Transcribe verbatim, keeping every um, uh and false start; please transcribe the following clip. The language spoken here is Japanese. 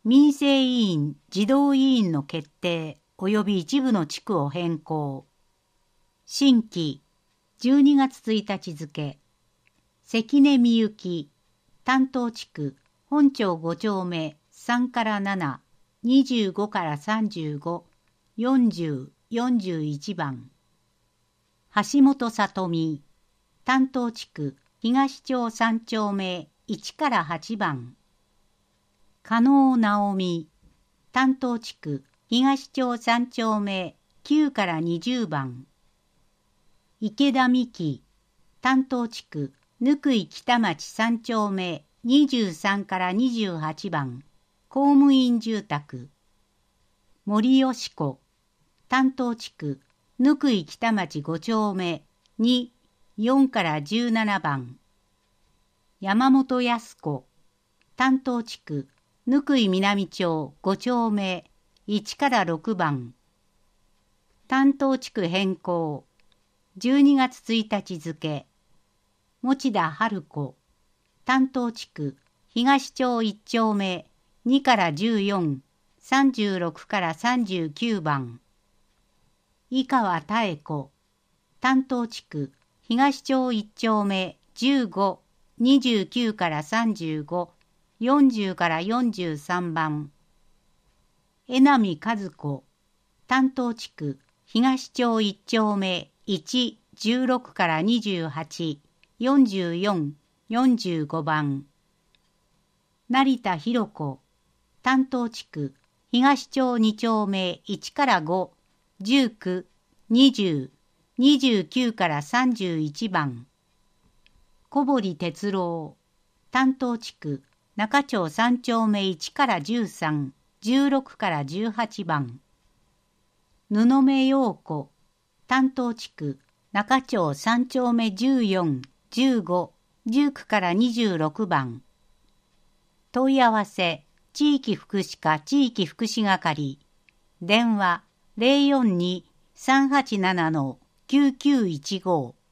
民生委員、児童委員の決定及び一部の地区を変更。新規、じゅうにがつついたち付。関根みゆき、担当地区、本町ご丁目さんからなな、にじゅうごからさんじゅうご、よんじゅう、よんじゅういちばん。橋本里美、担当地区、東町さん丁目いちからはちばん。加納直美、担当地区、東町さん丁目きゅうからにじゅうばん。池田美希、担当地区、貫井北町さん丁目にじゅうさんからにじゅうはちばん。公務員住宅。森喜子、担当地区、貫井北町ご丁目に、よんからじゅうななばん。山本康子、担当地区、貫井南町ご丁目いちからろくばん。担当地区変更。じゅうにがつついたち付。持田春子、担当地区、東町いち丁目にからじゅうよん、さんじゅうろくからさんじゅうきゅうばん。井川妙子、担当地区、東町いち丁目じゅうご、にじゅうきゅうからさんじゅうご、よんじゅうからよんじゅうさんばん。江波和子、担当地区、東町いち丁目いち、じゅうろくからにじゅうはち、よんじゅうよん、よんじゅうごばん。成田博子、担当地区、東町に丁目いちからご、じゅうきゅう、にじゅう、にじゅうきゅうからさんじゅういちばん。小堀哲郎、担当地区、中町さん丁目いちからじゅうさん、じゅうろくからじゅうはちばん。布目陽子、担当地区、中町さん丁目じゅうよん、じゅうご、じゅうきゅうからにじゅうろくばん。問い合わせ、地域福祉課地域福祉係。電話 ゼロよんに さんはちなな きゅうきゅういちご。